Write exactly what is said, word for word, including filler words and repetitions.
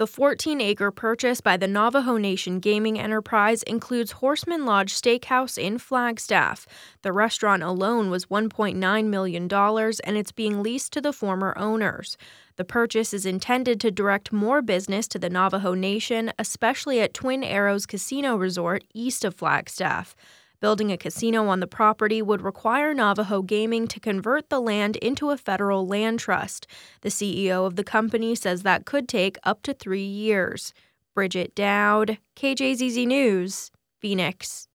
The fourteen-acre purchase by the Navajo Nation Gaming Enterprise includes Horseman Lodge Steakhouse in Flagstaff. The restaurant alone was one point nine million dollars, and it's being leased to the former owners. The purchase is intended to direct more business to the Navajo Nation, especially at Twin Arrows Casino Resort east of Flagstaff. Building a casino on the property would require Navajo Gaming to convert the land into a federal land trust. The C E O of the company says that could take up to three years. Bridget Dowd, K J Z Z News, Phoenix.